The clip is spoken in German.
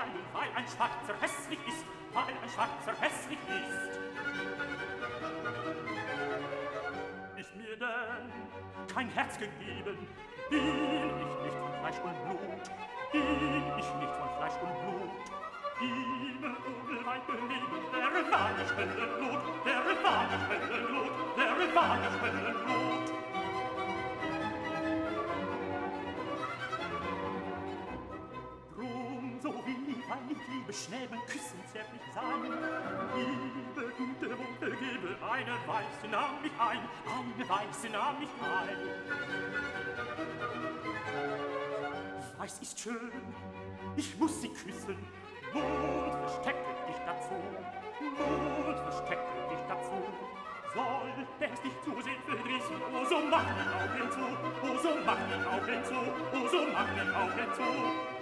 weil ein Schwarzer hässlich ist, weil ein Schwarzer hässlich ist. Ist mir denn kein Herz gegeben, bin ich nicht von Fleisch und Blut, bin ich nicht von Fleisch und Blut. Himmel, mein Leben, wäre wahr nicht Höllenblut, wäre wahr nicht Höllenblut, wäre wahr nicht Höllenblut. Drum, so will weil ich liebe, schnäbeln, küssen, zärtlich sein. Liebe, gute Mutter, gebe eine Weiße nahm mich ein, eine Weiße nahm mich ein. Weiß ist schön, ich muss sie küssen, Mut, verstecke dich dazu, Mut, verstecke dich dazu. Sollte es dich zu sehr verdrießen, oh so mach die Augen zu, oh so mach die Augen zu, oh so mach die Augen zu.